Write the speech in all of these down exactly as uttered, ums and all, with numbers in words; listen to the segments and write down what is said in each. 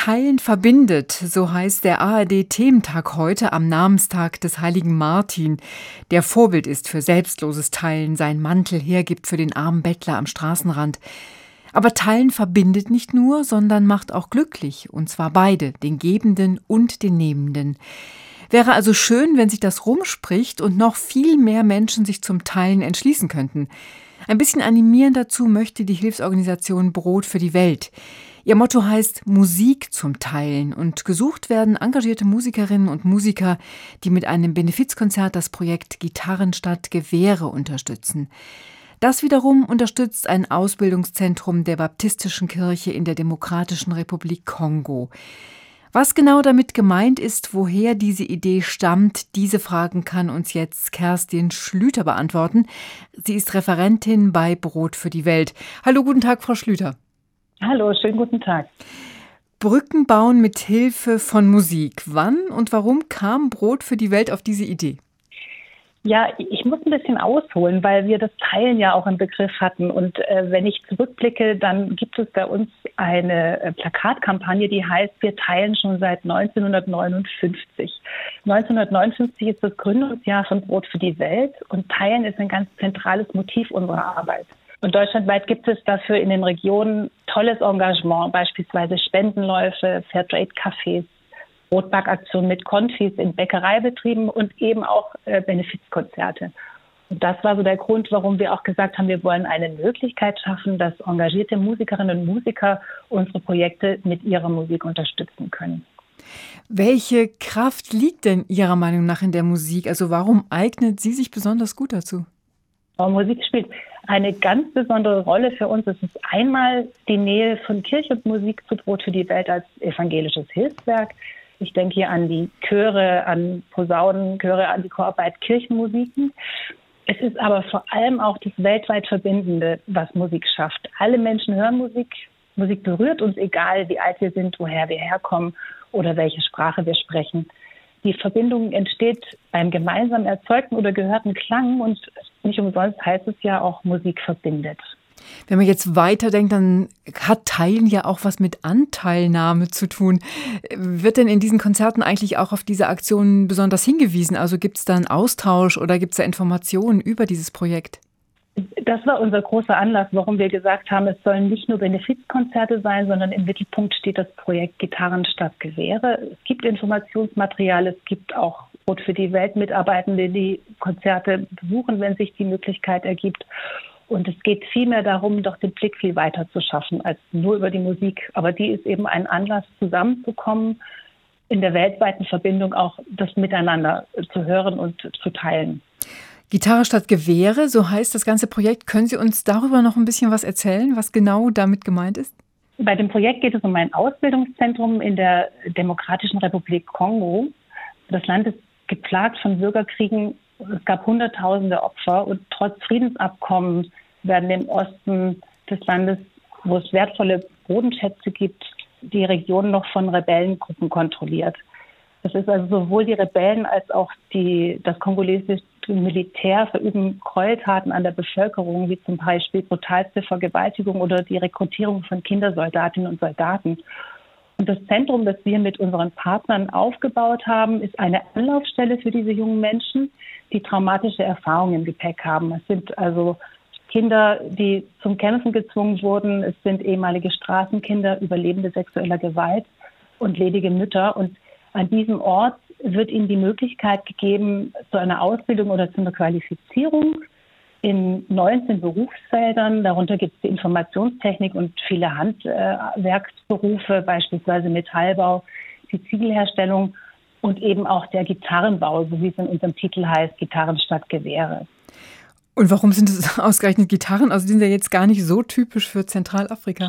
Teilen verbindet, so heißt der A R D-Thementag heute am Namenstag des heiligen Martin, der Vorbild ist für selbstloses Teilen, seinen Mantel hergibt für den armen Bettler am Straßenrand. Aber Teilen verbindet nicht nur, sondern macht auch glücklich, und zwar beide, den Gebenden und den Nehmenden. Wäre also schön, wenn sich das rumspricht und noch viel mehr Menschen sich zum Teilen entschließen könnten. Ein bisschen animieren dazu möchte die Hilfsorganisation Brot für die Welt. Ihr Motto heißt Musik zum Teilen und gesucht werden engagierte Musikerinnen und Musiker, die mit einem Benefizkonzert das Projekt Gitarren statt Gewehre unterstützen. Das wiederum unterstützt ein Ausbildungszentrum der Baptistischen Kirche in der Demokratischen Republik Kongo. Was genau damit gemeint ist, woher diese Idee stammt, diese Fragen kann uns jetzt Kerstin Schlüter beantworten. Sie ist Referentin bei Brot für die Welt. Hallo, guten Tag, Frau Schlüter. Hallo, schönen guten Tag. Brücken bauen mit Hilfe von Musik. Wann und warum kam Brot für die Welt auf diese Idee? Ja, ich muss ein bisschen ausholen, weil wir das Teilen ja auch im Begriff hatten. Und äh, wenn ich zurückblicke, dann gibt es bei uns eine äh, Plakatkampagne, die heißt, wir teilen schon seit neunzehnhundertneunundfünfzig. neunzehnhundertneunundfünfzig ist das Gründungsjahr von Brot für die Welt und Teilen ist ein ganz zentrales Motiv unserer Arbeit. Und deutschlandweit gibt es dafür in den Regionen tolles Engagement, beispielsweise Spendenläufe, Fairtrade-Cafés, Brotbackaktionen mit Konfis in Bäckereibetrieben und eben auch äh, Benefizkonzerte. Und das war so der Grund, warum wir auch gesagt haben, wir wollen eine Möglichkeit schaffen, dass engagierte Musikerinnen und Musiker unsere Projekte mit ihrer Musik unterstützen können. Welche Kraft liegt denn Ihrer Meinung nach in der Musik? Also warum eignet sie sich besonders gut dazu? Musik spielt eine ganz besondere Rolle für uns. Es ist einmal die Nähe von Kirche und Musik zu Brot für die Welt als evangelisches Hilfswerk. Ich denke hier an die Chöre, an Posaunenchöre, an die Chorarbeit, Kirchenmusiken. Es ist aber vor allem auch das weltweit Verbindende, was Musik schafft. Alle Menschen hören Musik. Musik berührt uns, egal wie alt wir sind, woher wir herkommen oder welche Sprache wir sprechen. Die Verbindung entsteht beim gemeinsam erzeugten oder gehörten Klang und nicht umsonst heißt es ja auch, Musik verbindet. Wenn man jetzt weiterdenkt, dann hat Teilen ja auch was mit Anteilnahme zu tun. Wird denn in diesen Konzerten eigentlich auch auf diese Aktionen besonders hingewiesen? Also gibt es da einen Austausch oder gibt es da Informationen über dieses Projekt? Das war unser großer Anlass, warum wir gesagt haben, es sollen nicht nur Benefizkonzerte sein, sondern im Mittelpunkt steht das Projekt Gitarren statt Gewehre. Es gibt Informationsmaterial, es gibt auch Brot für die Welt Mitarbeitende, die Konzerte besuchen, wenn sich die Möglichkeit ergibt. Und es geht vielmehr darum, doch den Blick viel weiter zu schaffen als nur über die Musik. Aber die ist eben ein Anlass, zusammenzukommen, in der weltweiten Verbindung auch das Miteinander zu hören und zu teilen. Gitarre statt Gewehre, so heißt das ganze Projekt. Können Sie uns darüber noch ein bisschen was erzählen, was genau damit gemeint ist? Bei dem Projekt geht es um ein Ausbildungszentrum in der Demokratischen Republik Kongo. Das Land ist geplagt von Bürgerkriegen. Es gab hunderttausende Opfer und trotz Friedensabkommen werden im Osten des Landes, wo es wertvolle Bodenschätze gibt, die Region noch von Rebellengruppen kontrolliert. Das ist also sowohl die Rebellen als auch die, das kongolesische Militär verüben Gräueltaten an der Bevölkerung, wie zum Beispiel brutalste Vergewaltigung oder die Rekrutierung von Kindersoldatinnen und Soldaten. Und das Zentrum, das wir mit unseren Partnern aufgebaut haben, ist eine Anlaufstelle für diese jungen Menschen, die traumatische Erfahrungen im Gepäck haben. Es sind also Kinder, die zum Kämpfen gezwungen wurden. Es sind ehemalige Straßenkinder, Überlebende sexueller Gewalt und ledige Mütter. Und an diesem Ort wird ihnen die Möglichkeit gegeben zu einer Ausbildung oder zu einer Qualifizierung in neunzehn Berufsfeldern. Darunter gibt es die Informationstechnik und viele Handwerksberufe, beispielsweise Metallbau, die Ziegelherstellung und eben auch der Gitarrenbau, so wie es in unserem Titel heißt, Gitarren statt Gewehre. Und warum sind es ausgerechnet Gitarren? Also die sind ja jetzt gar nicht so typisch für Zentralafrika.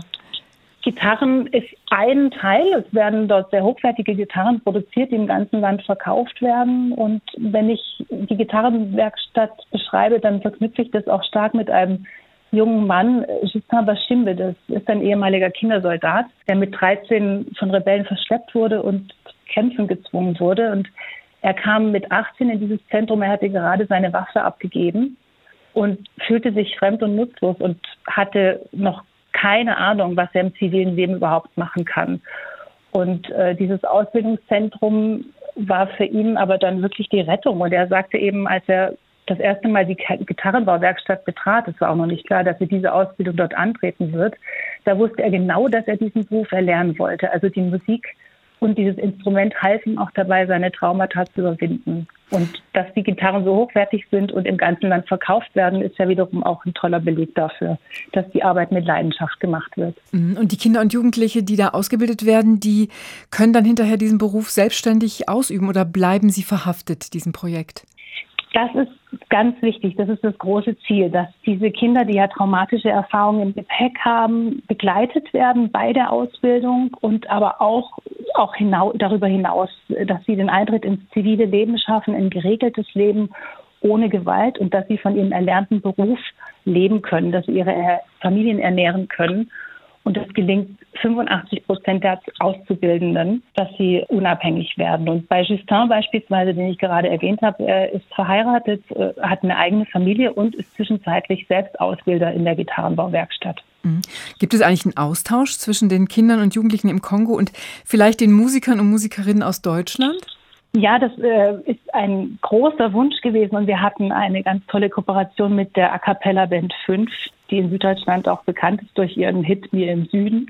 Gitarren ist ein Teil. Es werden dort sehr hochwertige Gitarren produziert, die im ganzen Land verkauft werden. Und wenn ich die Gitarrenwerkstatt beschreibe, dann verknüpfe ich das auch stark mit einem jungen Mann, Justin Bashimbe. Das ist ein ehemaliger Kindersoldat, der mit dreizehn von Rebellen verschleppt wurde und kämpfen gezwungen wurde. Und er kam mit achtzehn in dieses Zentrum. Er hatte gerade seine Waffe abgegeben und fühlte sich fremd und nutzlos und hatte noch keine Ahnung, was er im zivilen Leben überhaupt machen kann. Und äh, dieses Ausbildungszentrum war für ihn aber dann wirklich die Rettung. Und er sagte eben, als er das erste Mal die Gitarrenbauwerkstatt betrat, es war auch noch nicht klar, dass er diese Ausbildung dort antreten wird, da wusste er genau, dass er diesen Beruf erlernen wollte. Also die Musik und dieses Instrument halfen auch dabei, seine Traumata zu überwinden. Und dass die Gitarren so hochwertig sind und im ganzen Land verkauft werden, ist ja wiederum auch ein toller Beleg dafür, dass die Arbeit mit Leidenschaft gemacht wird. Und die Kinder und Jugendliche, die da ausgebildet werden, die können dann hinterher diesen Beruf selbstständig ausüben oder bleiben sie verhaftet, diesem Projekt? Das ist ganz wichtig. Das ist das große Ziel, dass diese Kinder, die ja traumatische Erfahrungen im Gepäck haben, begleitet werden bei der Ausbildung und aber auch, auch hinau- darüber hinaus, dass sie den Eintritt ins zivile Leben schaffen, ein geregeltes Leben ohne Gewalt und dass sie von ihrem erlernten Beruf leben können, dass sie ihre Familien ernähren können. Und es gelingt fünfundachtzig Prozent der Auszubildenden, dass sie unabhängig werden. Und bei Justin beispielsweise, den ich gerade erwähnt habe, er ist verheiratet, hat eine eigene Familie und ist zwischenzeitlich selbst Ausbilder in der Gitarrenbauwerkstatt. Mhm. Gibt es eigentlich einen Austausch zwischen den Kindern und Jugendlichen im Kongo und vielleicht den Musikern und Musikerinnen aus Deutschland? Ja, das äh, ist ein großer Wunsch gewesen und wir hatten eine ganz tolle Kooperation mit der A Cappella Band fünf, die in Süddeutschland auch bekannt ist durch ihren Hit Mir im Süden.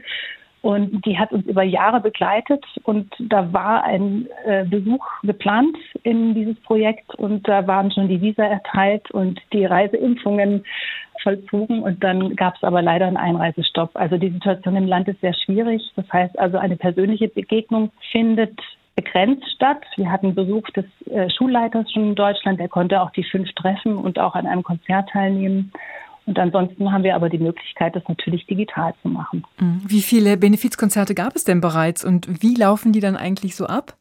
Und die hat uns über Jahre begleitet und da war ein äh, Besuch geplant in dieses Projekt und da waren schon die Visa erteilt und die Reiseimpfungen vollzogen und dann gab es aber leider einen Einreisestopp. Also die Situation im Land ist sehr schwierig. Das heißt also, eine persönliche Begegnung findet begrenzt statt. Wir hatten Besuch des äh, Schulleiters schon in Deutschland, der konnte auch die fünf treffen und auch an einem Konzert teilnehmen. Und ansonsten haben wir aber die Möglichkeit, das natürlich digital zu machen. Wie viele Benefizkonzerte gab es denn bereits und wie laufen die dann eigentlich so ab?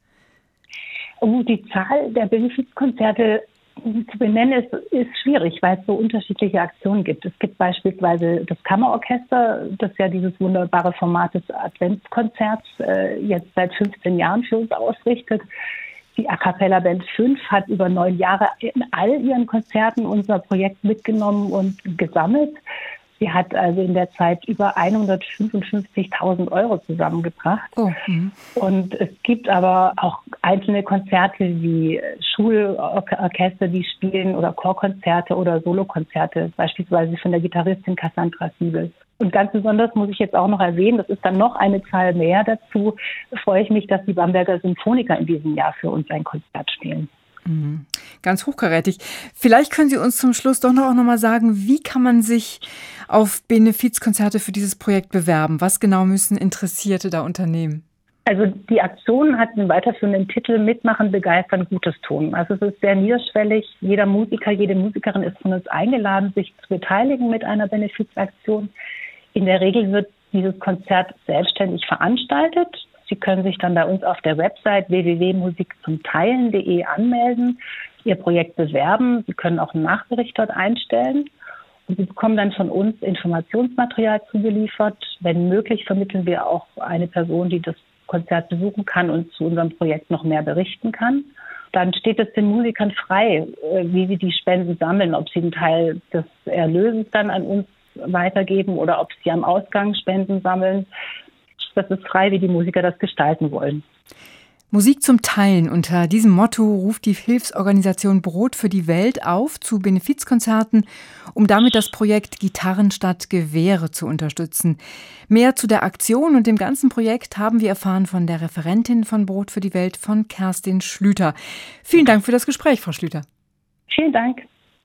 Oh, die Zahl der Benefizkonzerte zu benennen ist, ist schwierig, weil es so unterschiedliche Aktionen gibt. Es gibt beispielsweise das Kammerorchester, das ja dieses wunderbare Format des Adventskonzerts äh, jetzt seit fünfzehn Jahren für uns ausrichtet. Die A Cappella Band fünf hat über neun Jahre in all ihren Konzerten unser Projekt mitgenommen und gesammelt. Sie hat also in der Zeit über hundertfünfundfünfzigtausend Euro zusammengebracht. Oh. Mhm. Und es gibt aber auch einzelne Konzerte wie Schulorchester, die spielen oder Chorkonzerte oder Solokonzerte, beispielsweise von der Gitarristin Cassandra Siebel. Und ganz besonders muss ich jetzt auch noch erwähnen, das ist dann noch eine Zahl mehr dazu, freue ich mich, dass die Bamberger Symphoniker in diesem Jahr für uns ein Konzert spielen. Mhm. Ganz hochkarätig. Vielleicht können Sie uns zum Schluss doch noch, auch noch mal sagen, wie kann man sich auf Benefizkonzerte für dieses Projekt bewerben? Was genau müssen Interessierte da unternehmen? Also die Aktion hat einen weiterführenden Titel Mitmachen, begeistern, Gutes tun. Also es ist sehr niederschwellig. Jeder Musiker, jede Musikerin ist von uns eingeladen, sich zu beteiligen mit einer Benefizaktion. In der Regel wird dieses Konzert selbstständig veranstaltet. Sie können sich dann bei uns auf der Website w w w punkt musik zum teilen punkt de anmelden, Ihr Projekt bewerben. Sie können auch einen Nachbericht dort einstellen. Und Sie bekommen dann von uns Informationsmaterial zugeliefert. Wenn möglich, vermitteln wir auch eine Person, die das Konzert besuchen kann und zu unserem Projekt noch mehr berichten kann. Dann steht es den Musikern frei, wie sie die Spenden sammeln, ob sie einen Teil des Erlöses dann an uns weitergeben oder ob sie am Ausgang Spenden sammeln. Das ist frei, wie die Musiker das gestalten wollen. Musik zum Teilen. Unter diesem Motto ruft die Hilfsorganisation Brot für die Welt auf zu Benefizkonzerten, um damit das Projekt Gitarren statt Gewehre zu unterstützen. Mehr zu der Aktion und dem ganzen Projekt haben wir erfahren von der Referentin von Brot für die Welt, von Kerstin Schlüter. Vielen Dank für das Gespräch, Frau Schlüter. Vielen Dank.